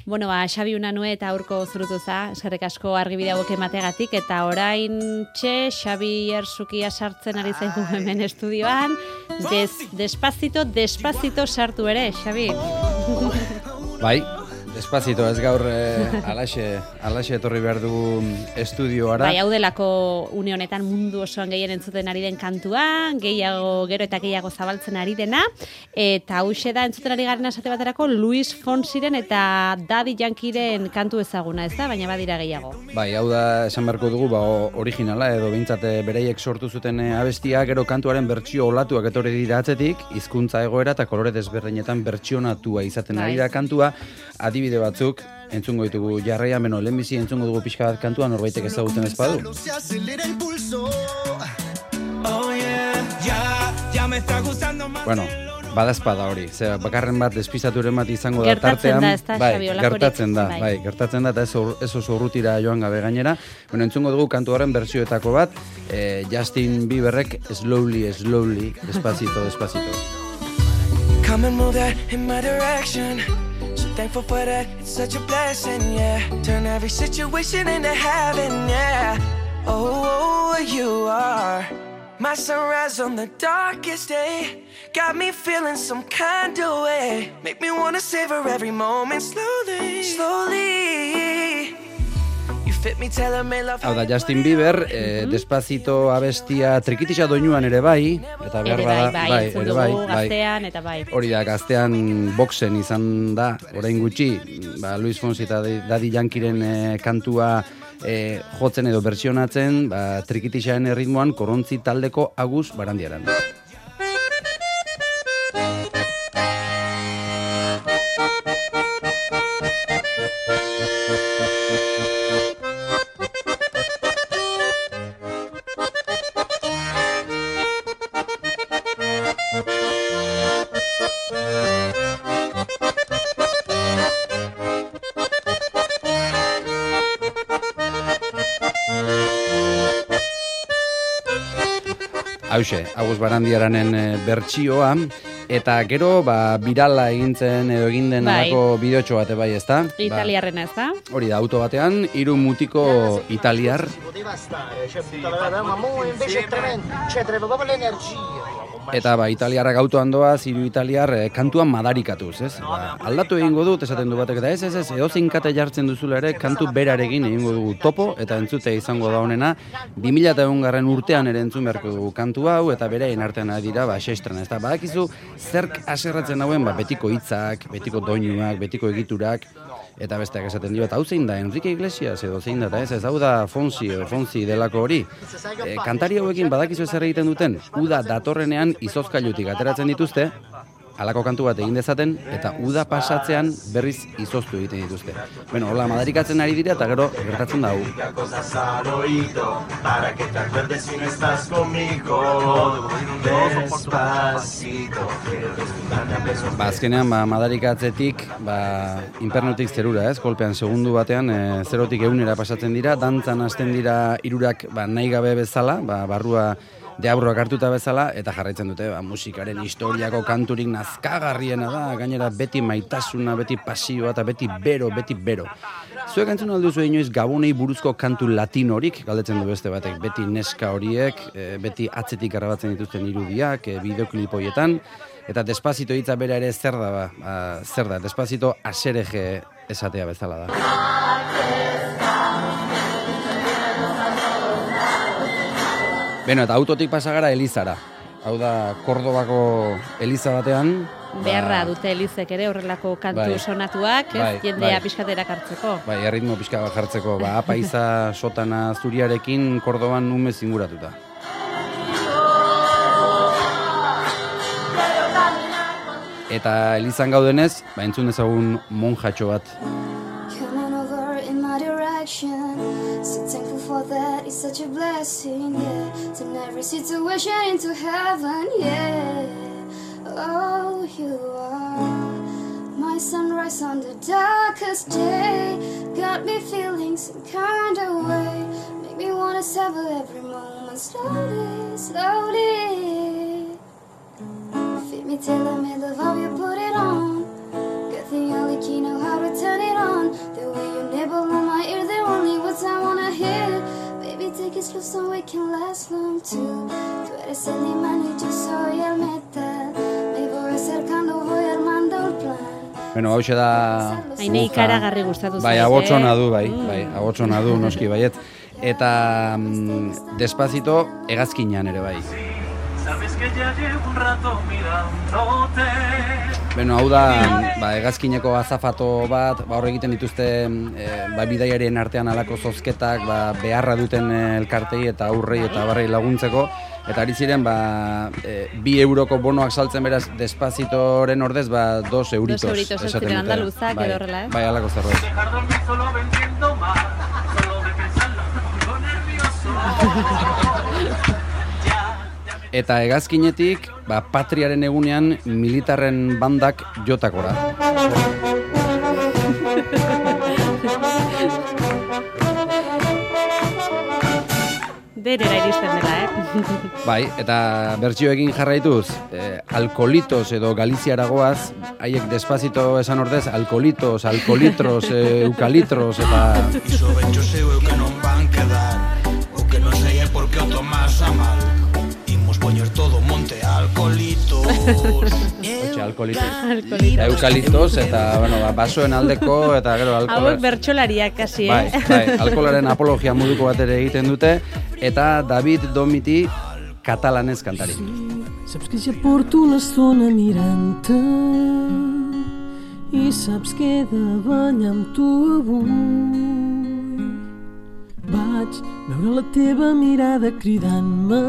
Bueno, Xabi Unanue eta aurko zurutuza, eskerrik asko argibide hauek emategatik, eta orain Xabi Erzukia sartzen ari zaigu hemen estudioan, despacito sartu ere, Xabi. Bai, despacito, ez gaur alaxe etorri behar du estudioara. Bai, hau delako une honetan mundu osoan gehien entzuten ari den kantua, gero eta gehiago zabaltzen ari dena, eta hauxe da entzuten ari garen esate baterako Luis Fonsiren eta Daddy Yankeeren kantu ezaguna, ez da? Baina badira gehiago. Bai, hau da esan beharko dugu, originala, edo behintzat bereiek sortu zuten abestia, gero kantuaren bertsio olatuak etorri dira atzetik, hizkuntza egoera eta kolore desberdinetan bertsionatua izaten ari da kantua, adibide batzuk, entzungo ditugu jarraian, lehenbizi entzungo dugu pixka bat kantua, norbaitek ezagutzen ez badu. Bueno, badazpada hori, bakarren bat despistaturen bat izango da tartean. Gertatzen da, eta ez oso urrutira joan gabe gainera. Bueno, entzungo dugu kantu horren bertsioetako bat, Justin Bieberrek Slowly, Despacito. Come and move that in my direction. So thankful for that, it's such a blessing, yeah. Turn every situation into heaven, yeah. Oh, you are my sunrise on the darkest day. Got me feeling some kind of way. Make me wanna savor every moment slowly. Hau da, Justin Bieber, Despacito abestia trikitisa doinuan ere bai, eta behar bada, gaztean, eta bai. Hori da, gaztean boxen izan da, orain gutxi, Luis Fonsi eta Daddy Yankeeren kantua jotzen edo bertsionatzen, trikitisaren erritmoan Korontzi taldeko Agus Barandiaran. Hauxe, Agus Barandiaranen bertsioa, eta gero birala egintzen edo egin den alako bideotxo bate bai, ezta? Italiarrena, ezta? Hori da, auto batean, 3 mutiko italiar. Eta italiarrak autoan doaz, 3 italiar kantuan madarikatuz, ez? Aldatu egingo dut, esaten du batek, eta ez, edozein kate jartzen duzula ere, kantu berarekin egingo dugu topo, eta entzute izango da honena, 2001 urtean ere entzun beharko dugu kantu hau, eta berein artean dira, xestran, ez da, badakizu, zerk aserratzen hauen, betiko hitzak, betiko doinuak, betiko egiturak, eta besteak esaten dio, eta hau zein da, Enrique Iglesias edo zein da, ez hau da Fonsi delako hori. Kantari hauekin badakizu zer egiten duten, uda datorrenean izozkailutik ateratzen dituzte, halako kantu bat egin dezaten, eta uda pasatzean berriz izoztu egiten dituzte. Bueno, hola, madarikatzen ari dira, eta gero gertatzen da hau. Azkenean, madarikatzetik, infernutik zerura, ez? Kolpean, segundu batean, 0tik 100 pasatzen dira, dantzan hasten dira hirurak nahi gabe bezala, barrua deabroak hartuta bezala, eta jarraitzen dute, musikaren historiako kanturik nazkagarriena da, gainera beti maitasuna, beti pasioa, eta beti bero. Zuek entzun alduzu inoiz Gabonei buruzko kantu latinorik, galdetzen du beste batek, beti neska horiek, beti atzetik grabatzen dituzten irudiak, bideoklipoietan, eta Despacito hitza bera ere zer da, Despacito asereje esatea bezala da. Beno, eta autotik pasagara Elizara. Hau da, Kordobako Eliza batean. Beharra dute Elizek ere horrelako kantu sonatuak, jendea pixkatera jartzeko. Bai, erritmo pixka bat jartzeko. Apaiza sotana zuriarekin Kordoban umez inguratuta. Eta Elizan gaudenez, entzun dezagun monjatxo bat. So thankful for that, it's such a blessing, yeah. Turn every situation into heaven, yeah. Oh, you are my sunrise on the darkest day. Got me feeling some kind of way. Make me wanna savor every moment slowly. Feed me till the middle of how you put it on. Good thing only key know how to turn it on. tú eres el imán y yo soy el metal. Me voy acercando, voy armando el plan. Bueno, hau da... Haine ikaragarri gustatu bai, abotsona du, bai, abotsona du, noski baiet. Eta Despacito hegazkinean ere bai. Sabes que ya llevo un rato mirándote. Bueno, hau da, hegazkineko azafato bat, hor egiten dituzte bidaiarien artean alako zozketak, beharra duten elkartei eta aurrei eta barrei laguntzeko. Eta ari ziren, 2 euroko bonoak saltzen beraz Despacitoren ordez, 2 euritos. 2 euritos, ez ziren andaluzak edo horrela, Bai, alako zerbait. Dejar dormir solo vendiendo más, solo de pensarlo, me pongo nervioso. Eta hegazkinetik, Patriaren egunean militarren bandak jotakora. Denera iristen dela, Bai, eta bertsioekin jarraituz, alkolitos edo galiziaragoaz, haiek Despacito esan ordez, alkolitos, alkolitros, eukalitros, eta... Iso betxoseu que non van quedar, o que non sei por que o tomas a mal. Imos poñer todo monte alkolitos. Otxe, alkolitos. Eukalitos, eta, basoen aldeko, eta gero alkola... Hauek bertsolariak kasi, Bai, alkolaren apologia moduko bat ere egiten dute, eta David Domiti katalanez kantari. Saps que ja porto l'estona mirant-te i saps que he de ballar amb tu avui. Vaig veure la teva mirada cridant-me,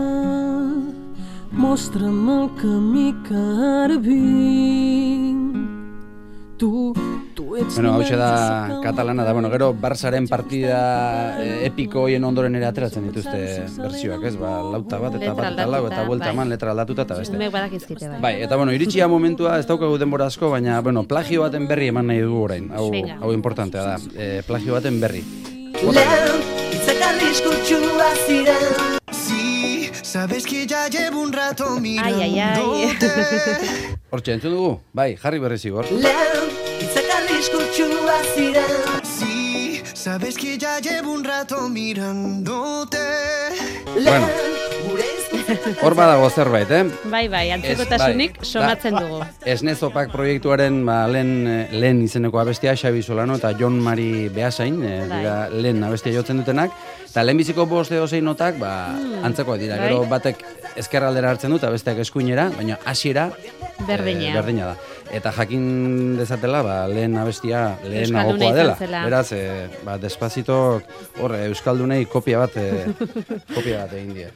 mostra'm el camí que ara vinc. Tu ets... Hau da katalana da, gero Barsaren partida epiko hoien ondoren ere ateratzen dituzte bertsioak, ez? Lauta bat eta bat eta lau eta buelta eman letra aldatuta eta beste. Umek badakizkite, bai. Bai, eta iritsia momentua, ez daukagu denbora asko, baina, plagio baten berri eman nahi dugu orain. Hau importantea da, plagio baten berri. Lehen, hitzak arriskutsua ziren. Sí, sabes que ya llevo un rato mirándote. Hortxe, entzun dugu? Bai, jarri berri zigor. Lehen, hitzak arriskutsua ziren. Sí, sabes que ya llevo un rato mirándote. Bueno, hor badago zerbait, Bai, antzekotasunik somatzen dugu. Esnezopak proiektuaren lehen izeneko abestia Xabi Solano eta Jon Mari Beasain, dira lehen abestia jotzen dutenak, eta lehenbiziko 5 edo 6 notak, antzekoak dira, gero batek ezkerraldera hartzen dut, besteak eskuinera, baina hasiera berdina da. Eta jakin dezatela, lehen abestia lehen agokoa dela. Beraz, Despacito hor euskaldunei kopia bat egin die.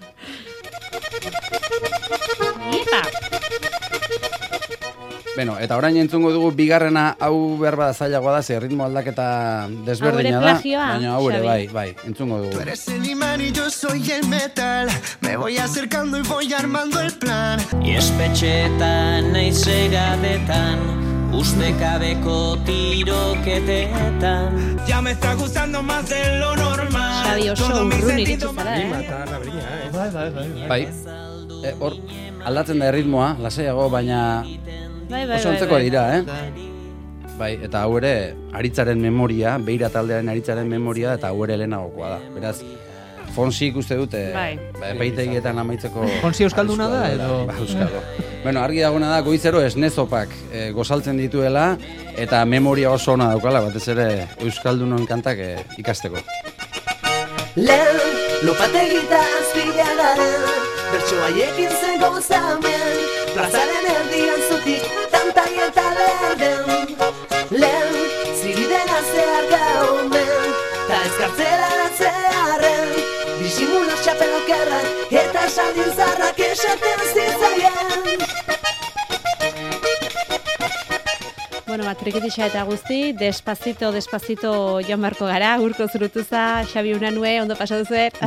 Bueno, eta orain entzungo dugu bigarrena, hau behar bada zailagoa da, ze ritmo aldaketa desberdina da, baina hau ere, bai, entzungo dugu. Tú eres el imán y yo soy el metal, me voy acercando y voy armando el plan. Iespetxetan naiz egadetan, ustekabeko tiroketetan. Ya me está gustando más de lo normal. Xabi oso urrun iritsi zara, Bai, hor aldatzen da ritmoa, lasaiago, baina oso antzeko dira, Bai, eta hau ere Aritzaren memoria, Beira taldearen Aritzaren memoria, eta hau ere lehenagokoa da. Beraz, Fonsi ikuste dute, epaitegietan amaitzeko... Fonsi euskalduna da, edo? Euskaldo. Bueno, argi dagona da, goizero esnezopak gozaltzen dituela, eta memoria oso ona daukala, batez ere euskaldunon kantak ikasteko. Lehen, lopategita azpila garen, bertso haiekin zen gozamen, plazaren erdian zutik, tantai eta lerden. Lehen, ziriden azear gaumen, ta ezkartzera atzearen, disimulo txapelokerrak, eta saldin zarrak esaten zitzaien. Bueno, trikitisa eta guzti, despacito joan barko gara, urko zurutuza, Xabi Unanue, ondo pasatu zuet.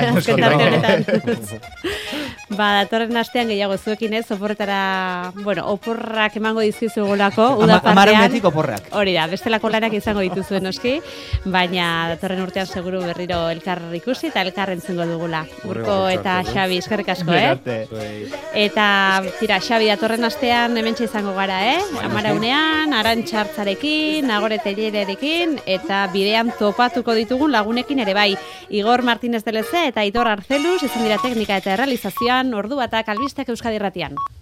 Datorren astean gehiago zuekin ez, oporretara, oporrak emango dizkizugulako, udapartean. Amaraunetik oporrak. Hori da, bestelako lanak izango dituzuen noski, baina datorren urtean seguru berriro elkar ikusi eta elkar entzungo dugula. Urko eta Xabi, eskerrik asko, Eta, tira, Xabi, datorren astean hementxe izango gara, Amaraunean, Arantxa Hartzarekin, Nagore Tellererekin, eta bidean topatuko ditugun lagunekin ere bai. Igor Martínez de Leze eta Aitor Arzeluz izan dira teknika eta errealizazioan, ordu batak albisteak Euskadi Irratian.